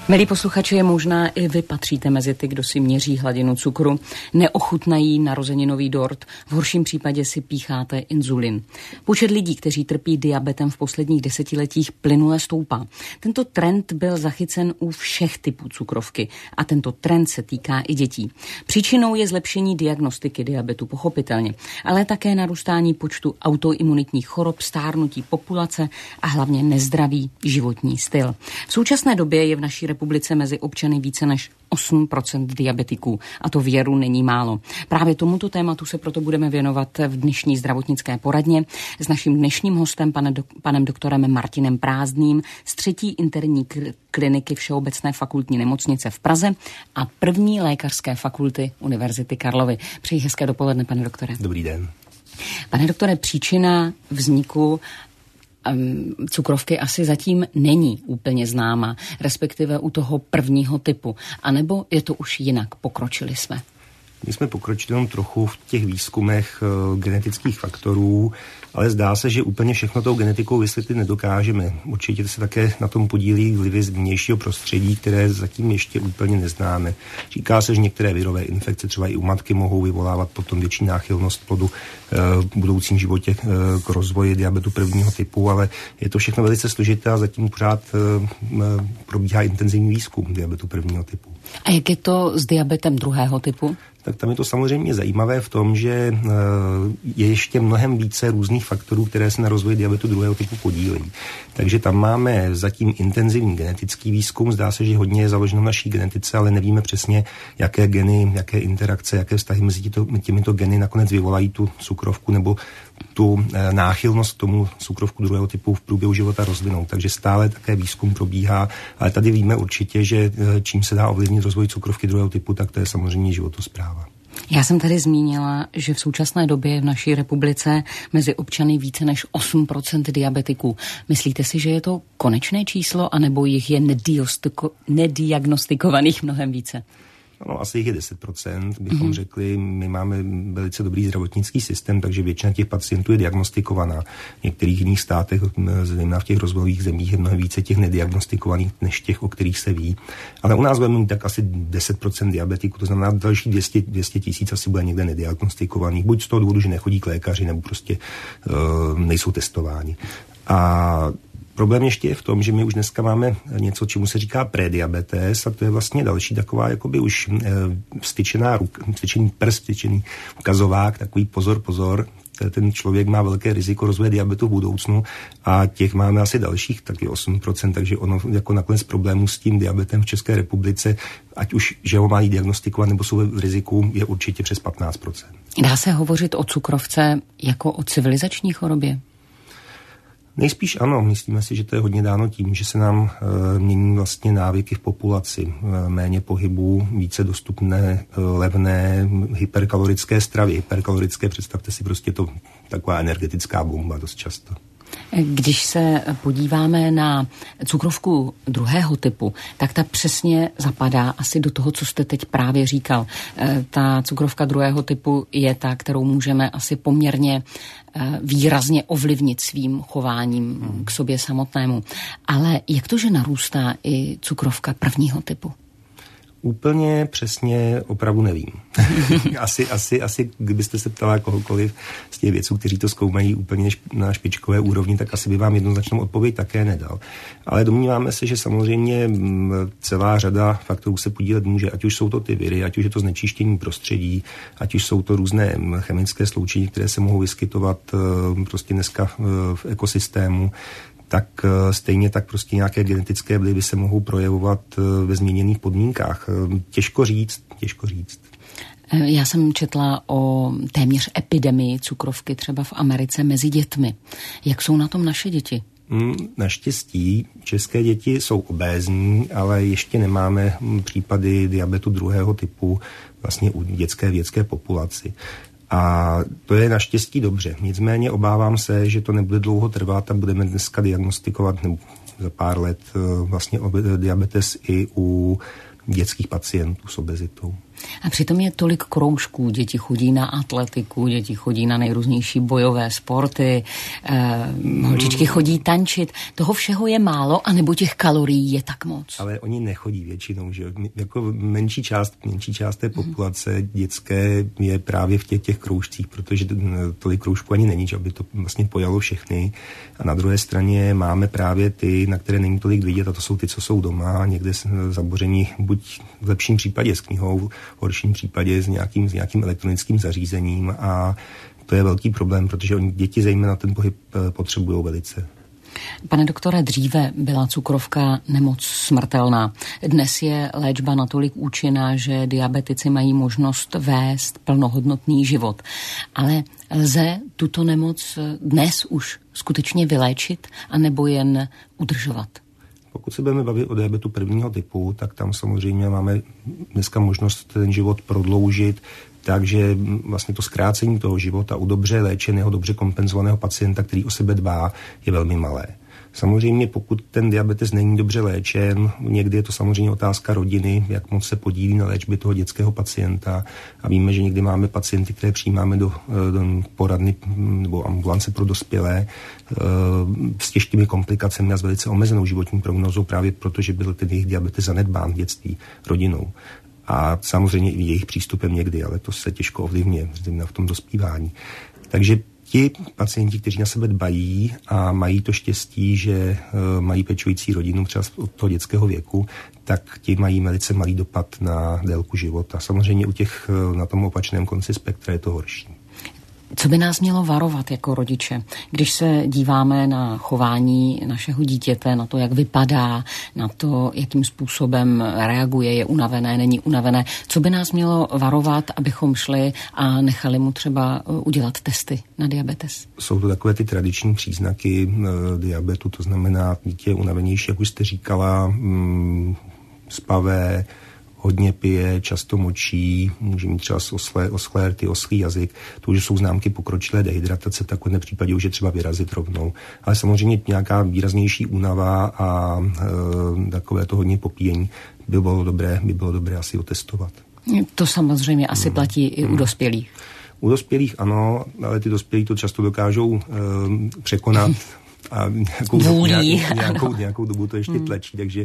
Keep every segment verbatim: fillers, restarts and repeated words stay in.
Milí posluchači, možná i vy patříte mezi ty, kdo si měří hladinu cukru, neochutnají narozeninový dort, v horším případě si pícháte inzulin. Počet lidí, kteří trpí diabetem v posledních desetiletích, plynule stoupá. Tento trend byl zachycen u všech typů cukrovky a tento trend se týká i dětí. Příčinou je zlepšení diagnostiky diabetu, pochopitelně, ale také narůstání počtu autoimunitních chorob, stárnutí populace a hlavně nezdravý životní styl. V současné době je v naší republice mezi občany více než osm procent diabetiků a to věru není málo. Právě tomuto tématu se proto budeme věnovat v dnešní zdravotnické poradně s naším dnešním hostem, pane do, panem doktorem Martinem Prázdným z třetí interní kliniky Všeobecné fakultní nemocnice v Praze a první lékařské fakulty Univerzity Karlovy. Přeji hezké dopoledne, pane doktore. Dobrý den. Pane doktore, příčina vzniku cukrovky asi zatím není úplně známa, respektive u toho prvního typu. A nebo je to už jinak? Pokročili jsme? My jsme pokročili jenom trochu v těch výzkumech uh, genetických faktorů, ale zdá se, že úplně všechno tou genetikou vysvětlit nedokážeme. Určitě se také na tom podílí vlivy z vnějšího prostředí, které zatím ještě úplně neznáme. Říká se, že některé virové infekce třeba i u matky mohou vyvolávat potom větší náchylnost plodu uh, v budoucím životě uh, k rozvoji diabetu prvního typu, ale je to všechno velice složité a zatím pořád uh, probíhá intenzivní výzkum diabetu prvního typu. A jak je to s diabetem druhého typu? Tak tam je to samozřejmě zajímavé v tom, že je ještě mnohem více různých faktorů, které se na rozvoji diabetu druhého typu podílejí. Takže tam máme zatím intenzivní genetický výzkum, zdá se, že hodně je založeno v naší genetice, ale nevíme přesně, jaké geny, jaké interakce, jaké vztahy mezi těmito, těmito geny nakonec vyvolají tu cukrovku nebo tu náchylnost k tomu cukrovku druhého typu v průběhu života rozvinout. Takže stále také výzkum probíhá, ale tady víme určitě, že čím se dá ovlivnit rozvoj cukrovky druhého typu, tak to je samozřejmě životospráva. Já jsem tady zmínila, že v současné době je v naší republice mezi občany více než osm procent diabetiků. Myslíte si, že je to konečné číslo, anebo jich je nediagnostikovaných mnohem více? No, asi jich je deset procent, bychom mm-hmm. řekli. My máme velice dobrý zdravotnický systém, takže většina těch pacientů je diagnostikovaná. V některých jiných státech, zejména v těch rozvojových zemích, je mnohem více těch nediagnostikovaných než těch, o kterých se ví. Ale u nás budeme mít tak asi deset procent diabetiků, to znamená další dvě stě tisíc asi bude někde nediagnostikovaných. Buď z toho důvodu, že nechodí k lékaři, nebo prostě uh, nejsou testováni. A problém ještě je v tom, že my už dneska máme něco, čemu se říká prediabetes, a to je vlastně další taková jakoby už e, vstyčená ruka, vstyčený prst, vstyčený ukazovák, takový pozor, pozor, ten člověk má velké riziko rozvoje diabetu v budoucnu a těch máme asi dalších taky osm procent, takže ono jako nakonec problémů s tím diabetem v České republice, ať už že ho mají diagnostikovat nebo jsou v riziku, je určitě přes patnáct procent. Dá se hovořit o cukrovce jako o civilizační chorobě? Nejspíš ano, myslíme si, že to je hodně dáno tím, že se nám e, mění vlastně návyky v populaci. E, méně pohybů, více dostupné, e, levné, hyperkalorické stravy. Hyperkalorické, představte si prostě to taková energetická bomba dost často. Když se podíváme na cukrovku druhého typu, tak ta přesně zapadá asi do toho, co jste teď právě říkal. Ta cukrovka druhého typu je ta, kterou můžeme asi poměrně výrazně ovlivnit svým chováním hmm. k sobě samotnému. Ale jak to, že narůstá i cukrovka prvního typu? Úplně přesně opravdu nevím. asi, asi, asi, kdybyste se ptala kohokoliv z těch vědců, kteří to zkoumají úplně na špičkové úrovni, tak asi by vám jednoznačnou odpověď také nedal. Ale domníváme se, že samozřejmě celá řada faktorů se podílet může, ať už jsou to ty viry, ať už je to znečištění prostředí, ať už jsou to různé chemické sloučení, které se mohou vyskytovat prostě dneska v ekosystému, tak stejně tak prostě nějaké genetické vlivy se mohou projevovat ve změněných podmínkách. Těžko říct, těžko říct. Já jsem četla o téměř epidemii cukrovky třeba v Americe mezi dětmi. Jak jsou na tom naše děti? Naštěstí české děti jsou obézní, ale ještě nemáme případy diabetu druhého typu vlastně u dětské větské populaci. A to je naštěstí dobře. Nicméně obávám se, že to nebude dlouho trvat a budeme dneska diagnostikovat nebo za pár let vlastně diabetes i u dětských pacientů s obezitou. A přitom je tolik kroužků. Děti chodí na atletiku, děti chodí na nejrůznější bojové sporty, eh, holčičky chodí tančit. Toho všeho je málo, anebo těch kalorií je tak moc? Ale oni nechodí většinou, že jako menší část, menší část té populace hmm. dětské je právě v těch, těch kroužcích, protože tolik kroužků ani není, že aby to vlastně pojalo všechny. A na druhé straně máme právě ty, na které není tolik vidět, a to jsou ty, co jsou doma, někde zaboření buď v lepším případě s knihou, v horším případě s nějakým, s nějakým elektronickým zařízením, a to je velký problém, protože oni děti zejména ten pohyb potřebují velice. Pane doktore, dříve byla cukrovka nemoc smrtelná. Dnes je léčba natolik účinná, že diabetici mají možnost vést plnohodnotný život. Ale lze tuto nemoc dnes už skutečně vyléčit, anebo jen udržovat? Pokud se budeme bavit o diabetu prvního typu, tak tam samozřejmě máme dneska možnost ten život prodloužit, takže vlastně to zkrácení toho života u dobře léčeného, dobře kompenzovaného pacienta, který o sebe dbá, je velmi malé. Samozřejmě pokud ten diabetes není dobře léčen, někdy je to samozřejmě otázka rodiny, jak moc se podílí na léčbě toho dětského pacienta, a víme, že někdy máme pacienty, které přijímáme do, do poradny nebo ambulance pro dospělé s těžkými komplikacemi a s velice omezenou životní prognózou, právě protože byl ten jejich diabetes zanedbán v dětství rodinou. A samozřejmě i jejich přístupem někdy, ale to se těžko ovlivňuje v tom dospívání. Takže ti pacienti, kteří na sebe dbají a mají to štěstí, že uh, mají pečující rodinu třeba od toho dětského věku, tak ti mají velice malý dopad na délku života. Samozřejmě u těch uh, na tom opačném konci spektra je to horší. Co by nás mělo varovat jako rodiče, když se díváme na chování našeho dítěte, na to, jak vypadá, na to, jakým způsobem reaguje, je unavené, není unavené? Co by nás mělo varovat, abychom šli a nechali mu třeba udělat testy na diabetes? Jsou to takové ty tradiční příznaky e, diabetu, to znamená, dítě je unavenější, jak už jste říkala, mm, spavé, hodně pije, často močí, může mít třeba oslé, oslé rty, oslý jazyk. To už jsou známky pokročilé dehydratace, v takovém případě už je třeba vyrazit rovnou. Ale samozřejmě nějaká výraznější únava a e, takové to hodně popíjení by bylo dobré, by bylo dobré asi otestovat. To samozřejmě asi hmm. platí i u dospělých. U dospělých ano, ale ty dospělí to často dokážou e, překonat a nějakou, Vůlí, nějakou, nějakou, nějakou dobu to ještě hmm. tlačí, takže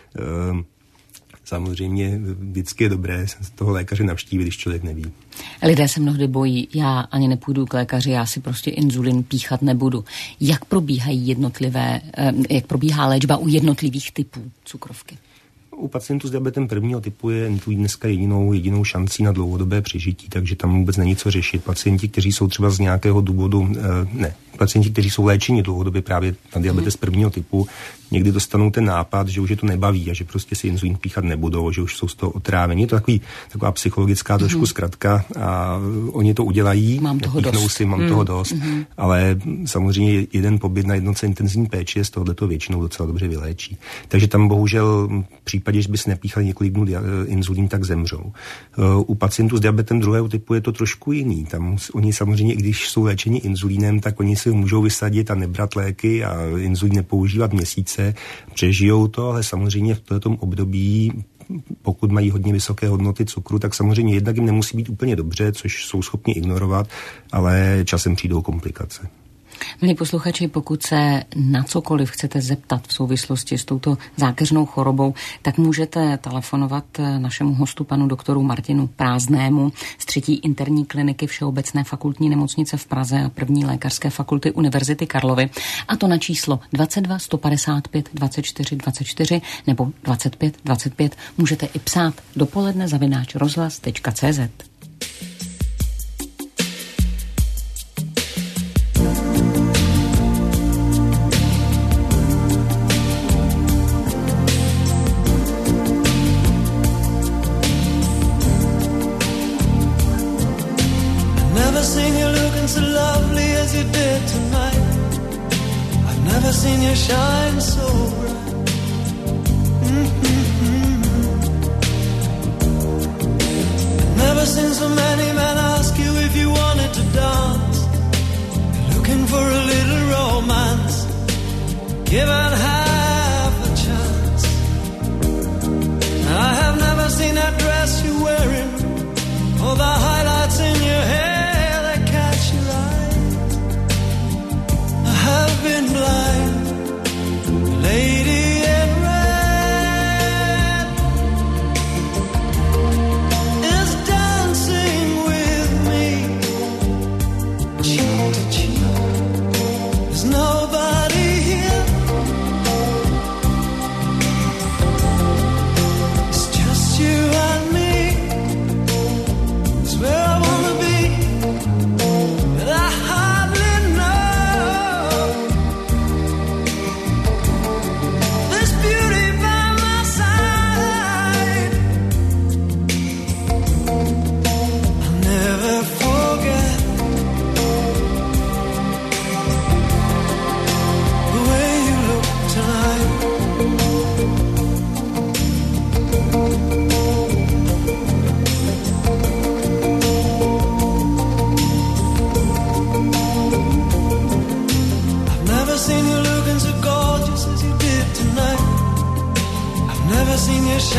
e, samozřejmě vždycky je dobré toho lékaře navštívit, když člověk neví. Lidé se mnohdy bojí, já ani nepůjdu k lékaři, já si prostě inzulin píchat nebudu. Jak probíhají jednotlivé, jak probíhá léčba u jednotlivých typů cukrovky? U pacientů s diabetem prvního typu je inzulin dneska jedinou, jedinou šancí na dlouhodobé přežití, takže tam vůbec není co řešit. Pacienti, kteří jsou třeba z nějakého důvodu, ne, pacienti, kteří jsou léčeni dlouhodobě právě na diabetes prvního typu, někdy dostanou ten nápad, že už je to nebaví a že prostě si inzulin píchat nebudou, že už jsou z toho otrávení. Je to takový, taková psychologická trošku mm. zkratka a oni to udělají. Mám toho dost. Si, mám mm. toho dost, mm. ale samozřejmě jeden pobyt na jednotce intenzivní péče z tohoto většinou docela dobře vyléčí. Takže tam bohužel v případě, že by si nepíchali několik dnů inzulin, tak zemřou. U pacientů s diabetem druhého typu je to trošku jiný. Tam oni samozřejmě, když jsou léčeni inzulínem, tak oni si můžou vysadit a nebrat léky a inzulín nepoužívat měsíce, přežijou to, ale samozřejmě v tomto období, pokud mají hodně vysoké hodnoty cukru, tak samozřejmě jednak jim nemusí být úplně dobře, což jsou schopni ignorovat, ale časem přijdou komplikace. Milí posluchači, pokud se na cokoliv chcete zeptat v souvislosti s touto zákeřnou chorobou, tak můžete telefonovat našemu hostu, panu doktoru Martinu Prázdnému z třetí interní kliniky Všeobecné fakultní nemocnice v Praze a první lékařské fakulty Univerzity Karlovy, a to na číslo dvacet dva sto padesát pět dvacet čtyři dvacet čtyři nebo dvacet pět dvacet pět. Můžete i psát dopoledne zavináč rozhlas tečka cé zet. Shine so bright. Mm-hmm. Never seen so many men ask you if you wanted to dance. Looking for a little romance, given half a chance. I have never seen that dress you're wearing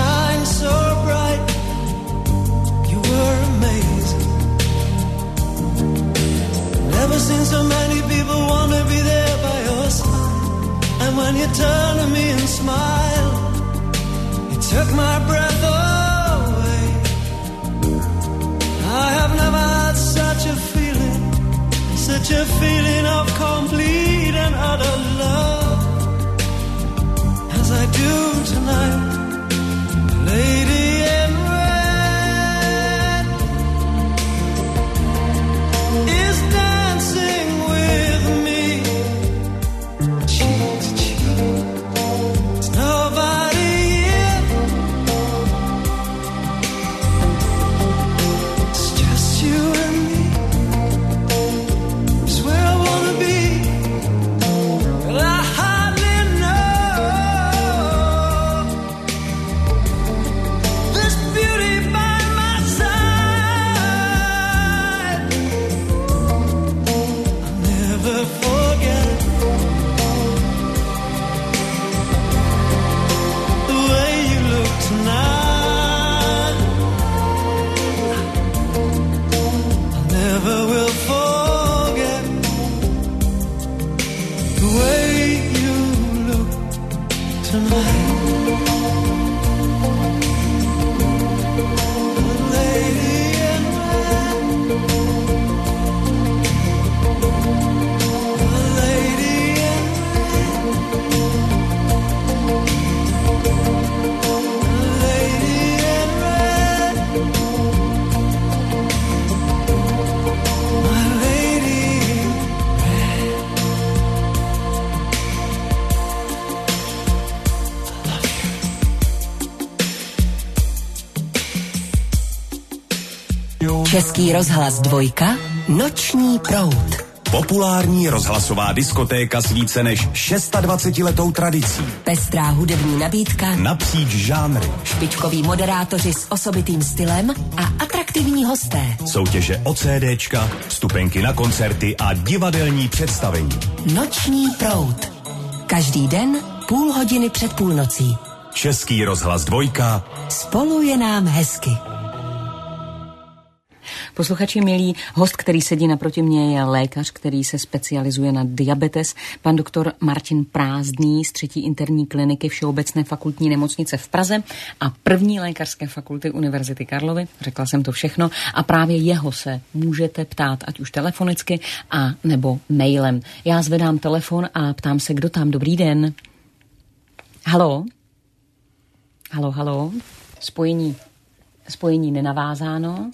shine so bright. You were amazing. Never seen so many people want to be there by your side. And when you turn to me and smile, you took my breath away. I have never had such a feeling, such a feeling of complete and utter love as I do tonight, lady in red is dancing with me, cheek to cheek. There's nobody here, it's just you and me. It's where I wanna be, but I hardly know this beauty by my side. I'll never forget the way you look tonight. I never will forget the way you look tonight. Lady in red, lady in red, lady in red, my lady in red. Český rozhlas dvojka, noční proud. Populární rozhlasová diskotéka s více než dvacetišestiletou tradicí. Pestrá hudební nabídka, Napříč žánry. špičkoví moderátoři s osobitým stylem a atraktivní hosté. Soutěže o CDčka, vstupenky na koncerty a divadelní představení. Noční proud. Každý den půl hodiny před půlnocí. Český rozhlas dvojka. Spolu je nám hezky. Posluchači milí, host, který sedí naproti mě, je lékař, který se specializuje na diabetes, pan doktor Martin Prázdný z třetí interní kliniky Všeobecné fakultní nemocnice v Praze a první lékařské fakulty Univerzity Karlovy. Řekla jsem to všechno a právě jeho se můžete ptát, ať už telefonicky a nebo mailem. Já zvedám telefon a ptám se, kdo tam. Dobrý den. Halo? Halo, halo? Spojení, spojení nenavázáno.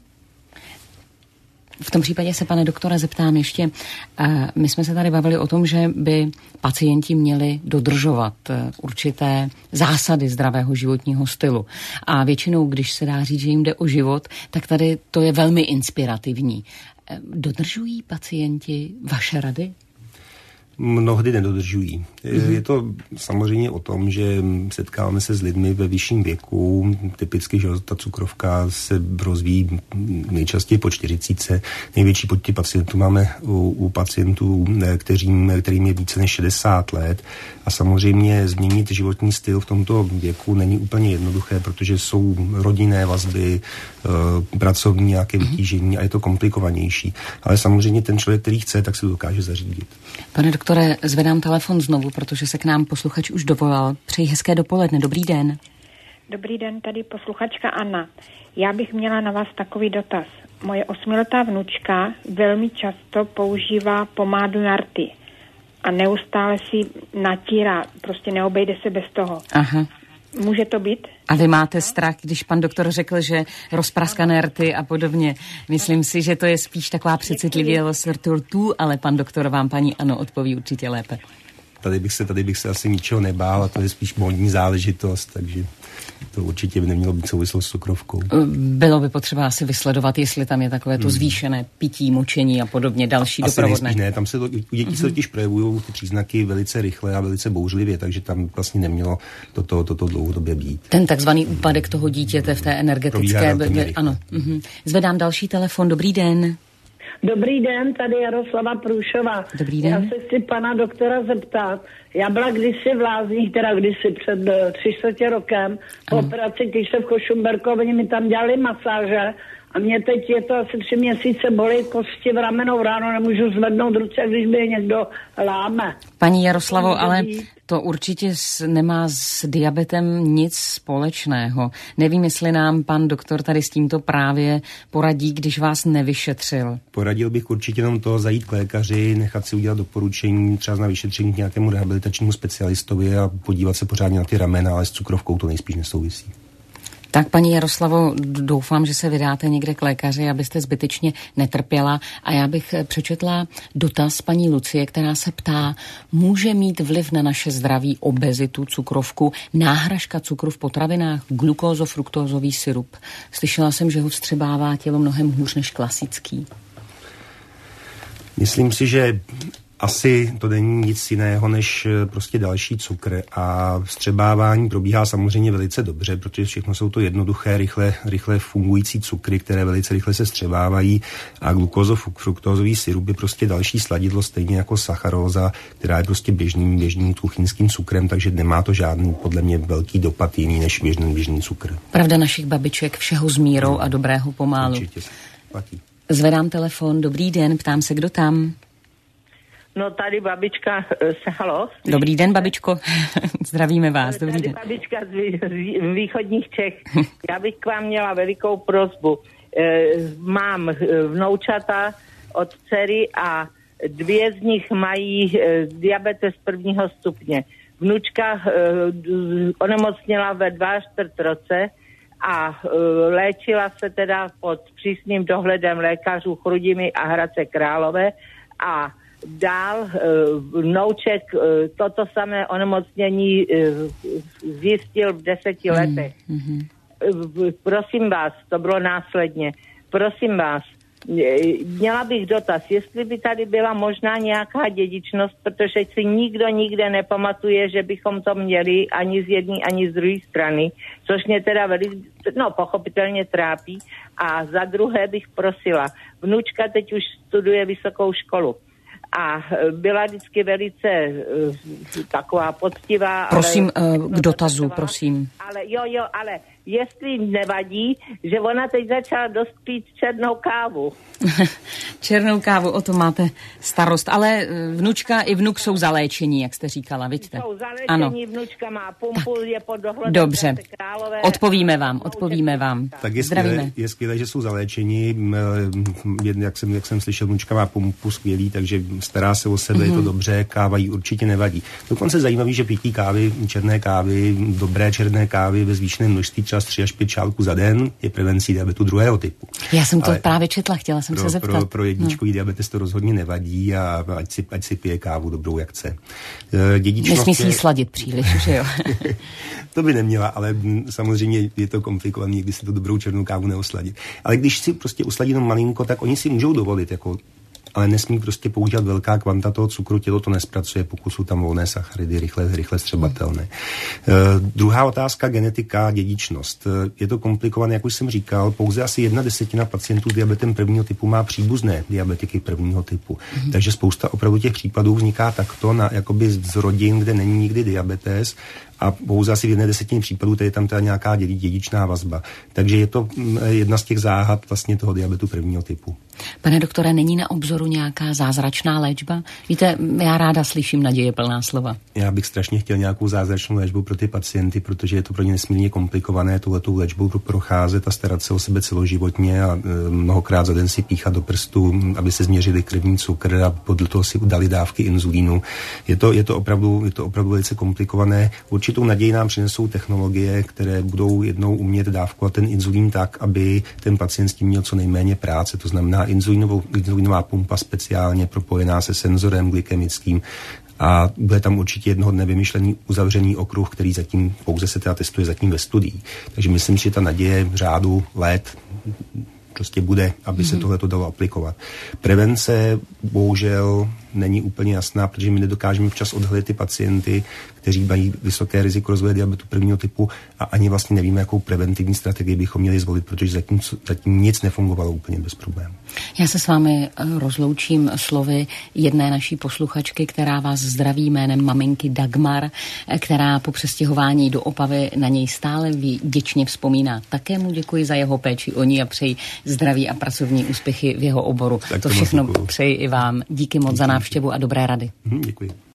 V tom případě se, pane doktore, zeptám ještě, my jsme se tady bavili o tom, že by pacienti měli dodržovat určité zásady zdravého životního stylu. A většinou, když se dá říct, že jim jde o život, tak tady to je velmi inspirativní. Dodržují pacienti vaše rady? Mnohdy nedodržují. Mm-hmm. Je to samozřejmě o tom, že setkáváme se s lidmi ve vyšším věku. Typicky, že ta cukrovka se rozvíjí nejčastěji po čtyřicítce. Největší počty pacientů máme u, u pacientů, kterým, kterým je více než šedesát let. A samozřejmě změnit životní styl v tomto věku není úplně jednoduché, protože jsou rodinné vazby, e, pracovní nějaké vytížení a je to komplikovanější. Ale samozřejmě ten člověk, který chce, tak se to dokáže zařídit. Pane doktore, zvedám telefon znovu, protože se k nám posluchač už dovolal. Přeji hezké dopoledne. Dobrý den. Dobrý den, tady posluchačka Anna. Já bych měla na vás takový dotaz. Moje osmiletá vnučka velmi často používá pomádu na rty a neustále si natírá, prostě neobejde se bez toho. Aha. Může to být? A vy máte strach, když pan doktor řekl, že rozpraskané rty a podobně. Myslím si, že to je spíš taková přecitlivělost rtů, ale pan doktor vám, paní Ano, odpoví určitě lépe. Tady bych se, tady bych se asi ničeho nebál a to je spíš módní záležitost, takže to určitě by nemělo být souvislost s cukrovkou. Bylo by potřeba asi vysledovat, jestli tam je takové to zvýšené pití, močení a podobně, další asi doprovodné. Asi ne, tam se to, u dětí mm-hmm. se totiž projevují ty příznaky velice rychle a velice bouřlivě, takže tam vlastně nemělo toto, toto dlouhodobě být. Ten takzvaný úpadek toho dítěte v té energetické... Ano. Mm-hmm. Zvedám další telefon, dobrý den. Dobrý den, tady Jaroslava Průšová. Dobrý den. Já se chci pana doktora zeptat. Já byla kdysi v Lázních, teda kdysi před tři čtvrtě rokem, po operaci Týše v Košumberku, oni mi tam dělali masáže a mě teď je to asi tři měsíce bolí kosti v ramenou, ráno nemůžu zvednout ruce, když by je někdo láme. Paní Jaroslavo, ale to určitě nemá s diabetem nic společného. Nevím, jestli nám pan doktor tady s tímto právě poradí, když vás nevyšetřil. Poradil bych určitě jenom to, zajít k lékaři, nechat si udělat doporučení třeba na vyšetření k nějakému rehabilitačnímu specialistovi a podívat se pořádně na ty ramena, ale s cukrovkou to nejspíš nesouvisí. Tak, paní Jaroslavo, doufám, že se vydáte někde k lékaři, abyste zbytečně netrpěla. A já bych přečetla dotaz paní Lucie, která se ptá, může mít vliv na naše zdraví obezitu, cukrovku, náhražka cukru v potravinách, glukózo-fruktózový syrup? Slyšela jsem, že ho vstřebává tělo mnohem hůř než klasický. Myslím si, že asi to není nic jiného než prostě další cukr a vstřebávání probíhá samozřejmě velice dobře, protože všechno jsou to jednoduché, rychle, rychle fungující cukry, které velice rychle se vstřebávají a glukózo-fruktózový syrup je prostě další sladidlo, stejně jako sacharóza, která je prostě běžným, běžným kuchyňským cukrem, takže nemá to žádný podle mě velký dopad jiný než běžný, běžný cukr. Pravda našich babiček, všeho s mírou no, a dobrého pomálu. Určitě platí. Zvedám telefon, dobrý den, ptám se, kdo tam? No tady babička, se, halo? Dobrý den, babičko, zdravíme vás, dobrý tady den. Babička z, vý, z východních Čech. Já bych k vám měla velikou prosbu. E, mám vnoučata od dcery a dvě z nich mají e, diabetes prvního stupně. Vnučka e, onemocněla ve čtyřicátém roce a e, léčila se teda pod přísným dohledem lékařů Chrudimi a Hradce Králové a dál vnouček toto samé onemocnění zjistil v deseti letech. Mm-hmm. Prosím vás, to bylo následně, prosím vás, měla bych dotaz, jestli by tady byla možná nějaká dědičnost, protože si nikdo nikde nepamatuje, že bychom to měli ani z jedné, ani z druhé strany, což mě teda velice, no pochopitelně trápí. A za druhé bych prosila, vnučka teď už studuje vysokou školu. A byla vždycky velice uh, taková poctivá. Prosím, ale, uh, k dotazu, prosím. Ale jo, jo, ale jestli nevadí, že ona teď začala dost pít černou kávu. Černou kávu, o to máte starost. Ale vnučka i vnuk jsou zaléčení, jak jste říkala, vidíte? Jsou zaléčení, ano. Vnučka má pumpu, tak. Je pod dohledem. Dobře, odpovíme vám, odpovíme vám. Tak je skvělé, je skvělé, že jsou zaléčení. Jak jsem, jak jsem slyšel, vnučka má pumpu skvělý, takže stará se o sebe, mm-hmm. Je to dobře, káva jí určitě nevadí. Dokonce zajímavý, že pití kávy, černé kávy, dobré černé kávy ve zvýšeném množství, třeba tři až pět šálků za den, je prevencí diabetu druhého typu. Já jsem to Ale právě četla, chtěla jsem pro, se zeptat. Pro, pro jedničkový no. diabetes to rozhodně nevadí a ať si, ať si pije kávu dobrou, jak chce. Nesmí si ji sladit příliš, že jo? To by neměla, ale samozřejmě je to komplikované, když si to dobrou černou kávu neosladit. Ale když si prostě usladí jenom malinko, tak oni si můžou dovolit, jako ale nesmí prostě používat velká kvanta toho cukru, tělo to nespracuje, pokud jsou tam volné sacharidy, rychle, rychle střebatelné. Uh, druhá otázka, genetika, dědičnost. Uh, je to komplikované, jak už jsem říkal, pouze asi jedna desetina pacientů s diabetem prvního typu má příbuzné diabetiky prvního typu. Mm-hmm. Takže spousta opravdu těch případů vzniká takto, na, jakoby z rodin, kde není nikdy diabetes, a pouze asi v jedné desetině případů tady je tam teda nějaká dědičná vazba. Takže je to jedna z těch záhad vlastně toho diabetu prvního typu. Pane doktore, není na obzoru nějaká zázračná léčba? Víte, já ráda slyším nadějeplná slova. Já bych strašně chtěl nějakou zázračnou léčbu pro ty pacienty, protože je to pro ně nesmírně komplikované touhletou léčbou procházet a starat se o sebe celoživotně a e, mnohokrát za den si píchat do prstu, aby se změřili krevní cukr a podle toho si dali dávky inzulínu. Je to, je to opravdu, je to opravdu velice komplikované. Určitou naději nám přinesou technologie, které budou jednou umět dávkovat ten inzulín tak, aby ten pacient s tím měl co nejméně práce. To znamená inzulínová pumpa speciálně propojená se senzorem glykemickým a bude tam určitě jednoho dne vymyšlený uzavřený okruh, který zatím pouze se teda testuje zatím ve studiích. Takže myslím si, že ta naděje v řádu let prostě bude, aby mm-hmm. se tohle to dalo aplikovat. Prevence bohužel není úplně jasná, protože my nedokážeme včas odhalit ty pacienty, kteří mají vysoké riziko rozvoje diabetu prvního typu a ani vlastně nevíme, jakou preventivní strategii bychom měli zvolit, protože zatím, zatím nic nefungovalo úplně bez problémů. Já se s vámi rozloučím slovy jedné naší posluchačky, která vás zdraví jménem maminky Dagmar, která po přestěhování do Opavy na něj stále vděčně vzpomíná. Také mu děkuji za jeho péči o ní a přeji zdraví a pracovní úspěchy v jeho oboru. Tak to všechno přeji i vám. Díky moc za návštěvu a dobré rady. Děkuji.